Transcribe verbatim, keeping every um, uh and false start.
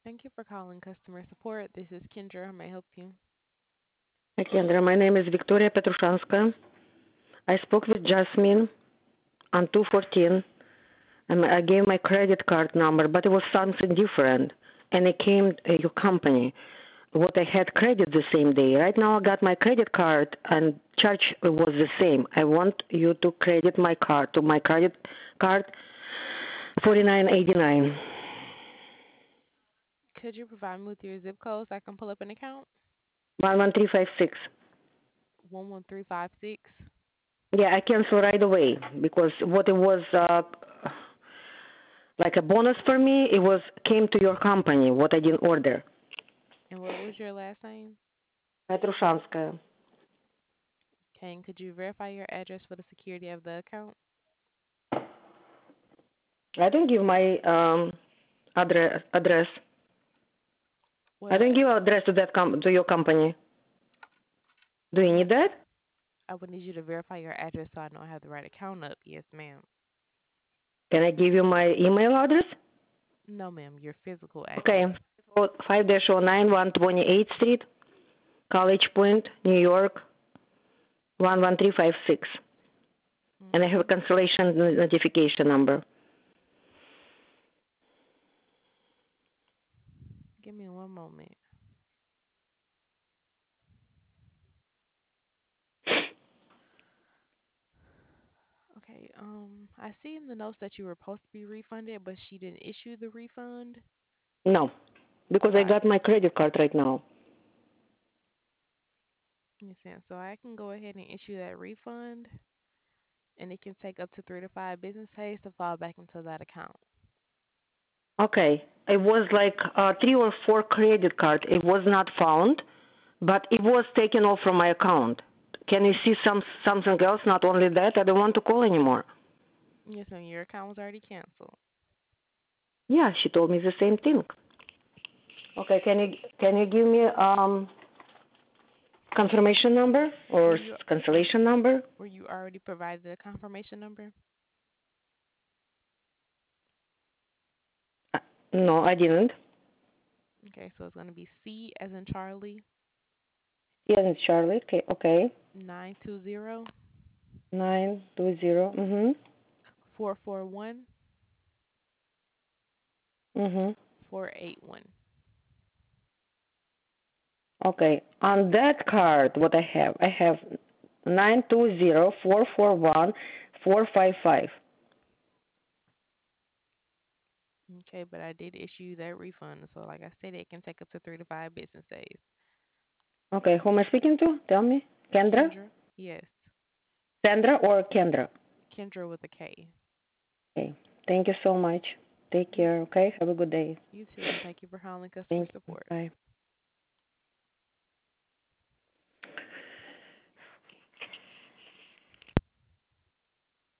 Thank you for calling customer support. This is Kendra. How may I help you? Hi, Kendra. My name is Victoria Petrushanska. I spoke with Jasmine on two fourteen, and I gave my credit card number, but it was something different, and it came to your company. What I had credit the same day. Right now, I got my credit card, and charge was the same. I want you to credit my card to my credit card, forty nine eighty nine. Could you provide me with your zip code so I can pull up an account? One one three five six. one one three five six. Yeah, I cancel right away because what it was. Uh, like a bonus for me, it was came to your company what I didn't order. And what was your last name? Petrushanskaya. Okay, and could you verify your address for the security of the account? I don't give my um address. Address. I Well, don't give address to that com- to your company. Do you no, need that? I would need you to verify your address so I know I have the right account up. Yes, ma'am. Can I give you my email address? No, ma'am, your physical Okay. address. five dash oh nine one twenty eighth Street, College Point, New York, one one three five six. And I have a Mm-hmm. cancellation notification number. Give me one moment. Okay, um, I see in the notes that you were supposed to be refunded, but she didn't issue the refund. No, because So I I, got my credit card right now. yes, ma'am. So I can go ahead and issue that refund, and it can take up to three to five business days to fall back into that account. Okay. It was like uh, three or four credit card. It was not found, but it was taken off from my account. Can you see some something else? Not only that, I don't want to call anymore. Yes, ma'am. Your account was already canceled. Yeah, she told me the same thing. Okay, can you can you give me um confirmation number Were or you were cancellation number? were you already provided a confirmation number? Uh, No, I didn't. Okay, so it's gonna be C as in Charlie, Yes, Charlie. Okay, okay. nine two zero Nine two zero. Mhm. four four one Mhm. four eight one. Okay. On that card, what I have, I have nine two zero four four one four five five. Okay, but I did issue that refund. So like I said, it can take up to three to five business days. Okay, who am I speaking to? Tell me. Kendra? Kendra? Yes. Sandra or Kendra? Kendra with a K. Okay. Thank you so much. Take You care, okay? Have a good day. you too, and thank you for calling customer Thank you. support. Bye.